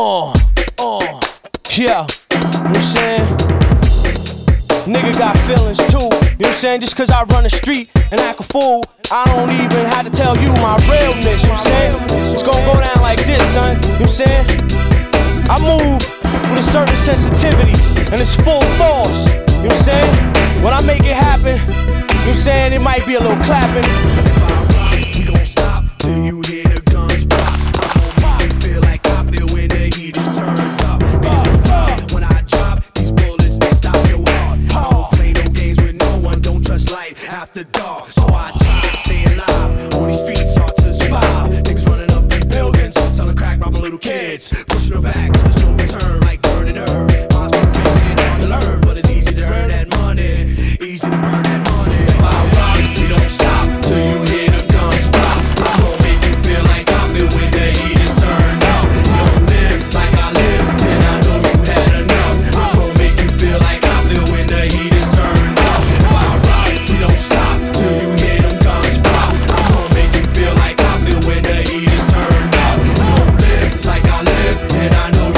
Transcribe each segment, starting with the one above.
Yeah, you know what I'm saying? Nigga got feelings too, you know what I'm saying? Just cause I run the street and act a fool, I don't even have to tell you my realness, you know what I'm saying? It's gonna go down like this, son, you know what I'm saying? I move with a certain sensitivity, and it's full force, you know what I'm saying? When I make it happen, you know what I'm saying? It might be a little clapping. If I rock, we gon' stop till you hear the guns pop. I'ma make you feel like I feel when the heat is turned up. When I drop these bullets, they stop your heart. I don't play no games with no one, don't trust life after dark. So I try to stay alive on these streets, hard to survive. Niggas running up in buildings, selling crack, robbing little kids, pushing her back to there's no return, like burning herb. Mine's crazy and hard to learn, but it's easy to earn that money, easy to burn that money. If I rock, we don't stop till you hear the guns pop. I'm gon' make you feel like I feel when the heat is turned up. You don't live like I live, and I know you had enough. I'm gon' make you feel like I feel when the heat is turned up. If I rock, we don't stop till you hear them guns pop. I'm gon' make you feel like I feel when the heat is turned up. You don't live like I live, and I know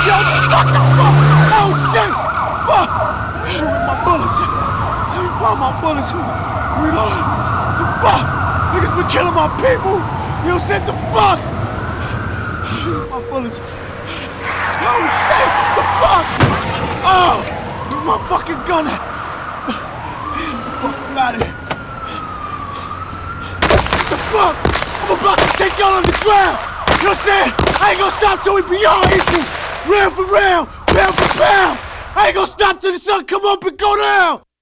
Yo, what the fuck? Oh shit! Fuck! Where my bullets? Let me find my bullets. Reload. The fuck? Niggas been killing my people. Yo, said the fuck? My bullets. Oh shit! The fuck? Oh! Where's my fucking gun at? Get the fuck out of here. What the fuck? I'm about to take y'all on the ground. You know what I'm saying? I ain't gonna stop till we be all equal. Round for round, pound for pound. I ain't gonna stop till the sun come up and go down.